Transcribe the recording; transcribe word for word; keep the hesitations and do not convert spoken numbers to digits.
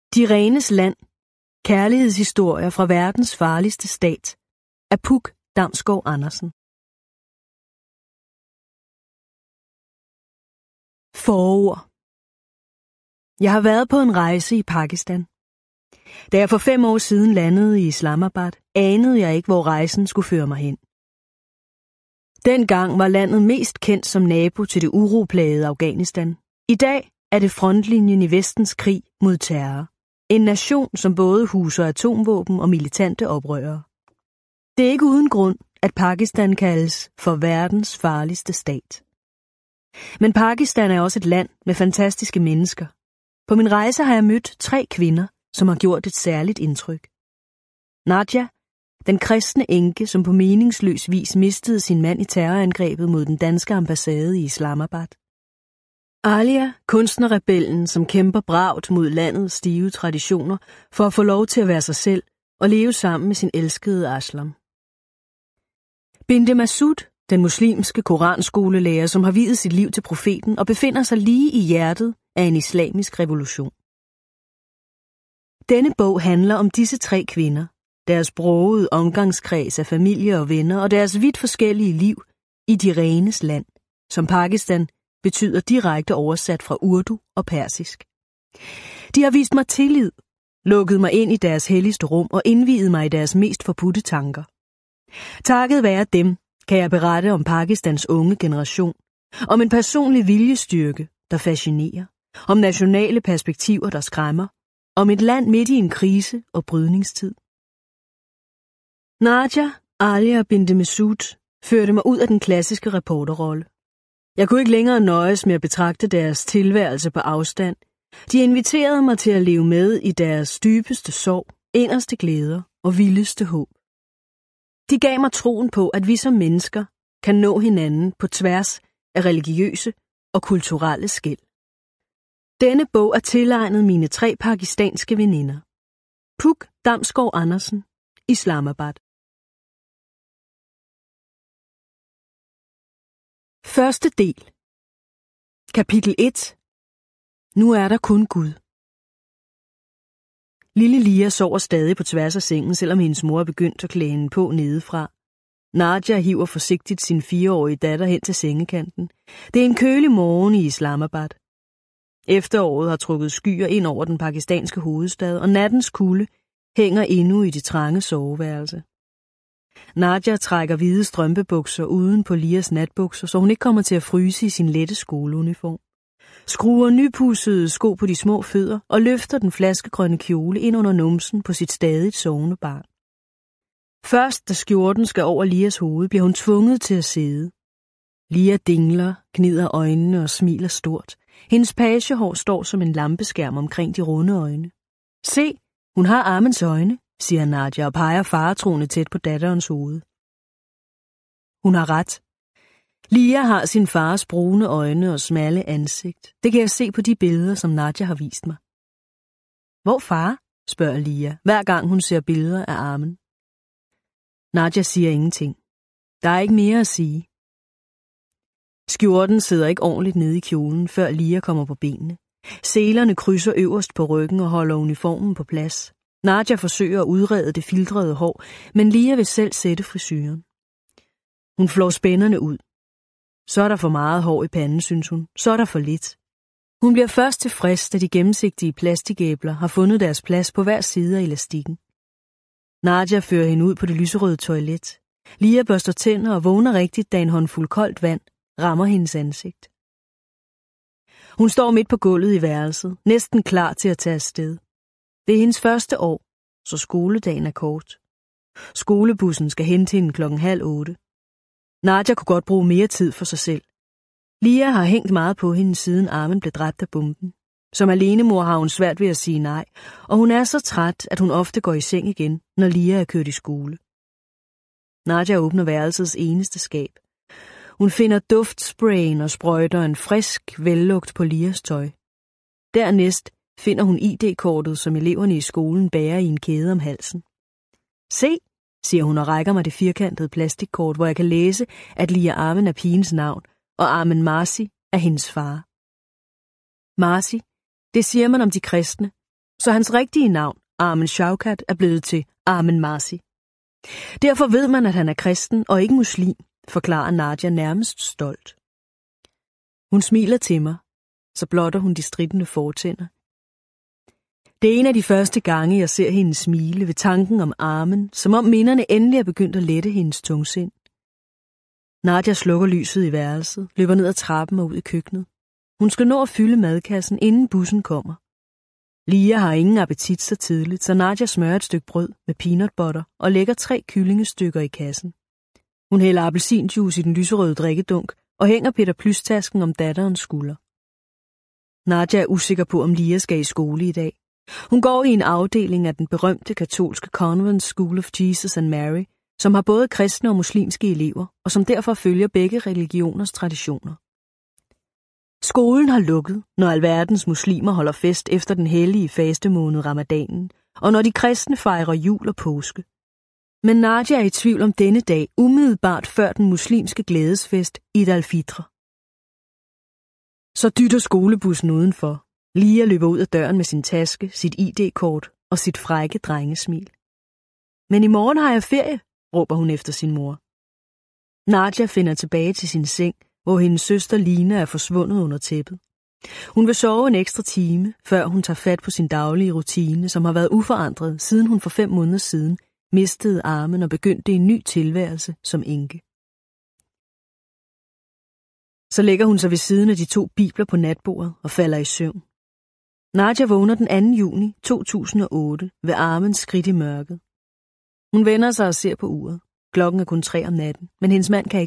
De renes land. Kærlighedshistorier fra verdens farligste stat af Puk Damsgård Andersen. Forord. Jeg har været på en rejse i Pakistan. Da jeg for fem år siden landede i Islamabad, anede jeg ikke, hvor rejsen skulle føre mig hen. Dengang var landet mest kendt som nabo til det uroplagede Afghanistan. I dag er det frontlinjen i Vestens krig mod terror. En nation, som både huser atomvåben og militante oprørere. Det er ikke uden grund, at Pakistan kaldes for verdens farligste stat. Men Pakistan er også et land med fantastiske mennesker. På min rejse har jeg mødt tre kvinder, som har gjort et særligt indtryk. Nadia, den kristne enke, som på meningsløs vis mistede sin mand i terrorangrebet mod den danske ambassade i Islamabad. Alia, kunstnerrebellen, som kæmper bravt mod landets stive traditioner for at få lov til at være sig selv og leve sammen med sin elskede Aslam. Binte Masud, den muslimske koranskolelærer, som har viet sit liv til profeten og befinder sig lige i hjertet af en islamisk revolution. Denne bog handler om disse tre kvinder, deres brogede omgangskreds af familie og venner og deres vidt forskellige liv i de renes land, som Pakistan betyder direkte oversat fra urdu og persisk. De har vist mig tillid, lukket mig ind i deres helligste rum og indviet mig i deres mest forbudte tanker. Takket være dem kan jeg berette om Pakistans unge generation, om en personlig viljestyrke, der fascinerer, om nationale perspektiver, der skræmmer, om et land midt i en krise og brydningstid. Nadia, Alia og Binte Masud førte mig ud af den klassiske reporterrolle. Jeg kunne ikke længere nøjes med at betragte deres tilværelse på afstand. De inviterede mig til at leve med i deres dybeste sorg, inderste glæder og vildeste håb. De gav mig troen på, at vi som mennesker kan nå hinanden på tværs af religiøse og kulturelle skel. Denne bog er tilegnet mine tre pakistanske veninder. Puk Damsgård Andersen, Islamabad. Første del. Kapitel et. Nu er der kun Gud. Lille Lia sover stadig på tværs af sengen, selvom hendes mor er begyndt at klæde hende på nedefra. Nadia hiver forsigtigt sin fireårige datter hen til sengekanten. Det er en kølig morgen i Islamabad. Efteråret har trukket skyer ind over den pakistanske hovedstad, og nattens kulde hænger endnu i det trange soveværelse. Nadia trækker hvide strømpebukser uden på Lias natbukser, så hun ikke kommer til at fryse i sin lette skoleuniform. Skruer nypudsede sko på de små fødder og løfter den flaskegrønne kjole ind under numsen på sit stadigt sovende barn. Først da skjorten skal over Lias hoved, bliver hun tvunget til at sidde. Lia dingler, gnider øjnene og smiler stort. Hendes pagehår står som en lampeskærm omkring de runde øjne. Se, hun har armens øjne, siger Nadia og peger faretroende tæt på datterens hoved. Hun har ret. Lia har sin fars brune øjne og smalle ansigt. Det kan jeg se på de billeder, som Nadia har vist mig. Hvor far? Spørger Lia, hver gang hun ser billeder af armen. Nadia siger ingenting. Der er ikke mere at sige. Skjorten sidder ikke ordentligt nede i kjolen, før Lia kommer på benene. Selerne krydser øverst på ryggen og holder uniformen på plads. Nadia forsøger at udrede det filtrede hår, men Lia vil selv sætte frisyren. Hun flår spænderne ud. Så er der for meget hår i panden, synes hun. Så er der for lidt. Hun bliver først tilfreds, da de gennemsigtige plastikæbler har fundet deres plads på hver side af elastikken. Nadia fører hende ud på det lyserøde toilet. Lia børster tænder og vågner rigtigt, da en håndfuld koldt vand rammer hendes ansigt. Hun står midt på gulvet i værelset, næsten klar til at tage afsted. Det er hendes første år, så skoledagen er kort. Skolebussen skal hente hende klokken halv otte. Nadia kunne godt bruge mere tid for sig selv. Lia har hængt meget på hende, siden armen blev dræbt af bomben. Som alenemor har hun svært ved at sige nej, og hun er så træt, at hun ofte går i seng igen, når Lia er kørt i skole. Nadia åbner værelsets eneste skab. Hun finder duftsprayen og sprøjter en frisk vellugt på Lias tøj. Dernæst finder hun I D-kortet, som eleverne i skolen bærer i en kæde om halsen. Se, siger hun og rækker mig det firkantede plastikkort, hvor jeg kan læse, at Lia Armen er pigens navn, og Armen Marsi er hendes far. Marsi, det siger man om de kristne, så hans rigtige navn, Armen Shaukat, er blevet til Armen Marsi. Derfor ved man, at han er kristen og ikke muslim, forklarer Nadia nærmest stolt. Hun smiler til mig, så blotter hun de strittende fortænder. Det er en af de første gange, jeg ser hende smile ved tanken om Armen, som om minderne endelig er begyndt at lette hendes tungsind. Nadia slukker lyset i værelset, løber ned ad trappen og ud i køkkenet. Hun skal nå at fylde madkassen, inden bussen kommer. Lia har ingen appetit så tidligt, så Nadia smører et stykke brød med peanut butter og lægger tre kyllingestykker i kassen. Hun hælder appelsinjuice i den lyserøde drikkedunk og hænger Peter Plys-tasken om datterens skulder. Nadia er usikker på, om Lia skal i skole i dag. Hun går i en afdeling af den berømte katolske Convent School of Jesus and Mary, som har både kristne og muslimske elever, og som derfor følger begge religioners traditioner. Skolen har lukket, når alverdens muslimer holder fest efter den hellige fastemåned Ramadanen, og når de kristne fejrer jul og påske. Men Nadia er i tvivl om denne dag umiddelbart før den muslimske glædesfest Eid al-Fitr. Så dytter skolebussen udenfor. Lia løber ud af døren med sin taske, sit I D-kort og sit frække drengesmil. Men i morgen har jeg ferie, råber hun efter sin mor. Nadia finder tilbage til sin seng, hvor hendes søster Lina er forsvundet under tæppet. Hun vil sove en ekstra time, før hun tager fat på sin daglige rutine, som har været uforandret, siden hun for fem måneder siden mistede armen og begyndte en ny tilværelse som enke. Så lægger hun sig ved siden af de to bibler på natbordet og falder i søvn. Nadia vågner den anden juni to tusind og otte ved Armens skridt i mørket. Hun vender sig og ser på uret. Klokken er kun tre om natten, men hendes mand kan ikke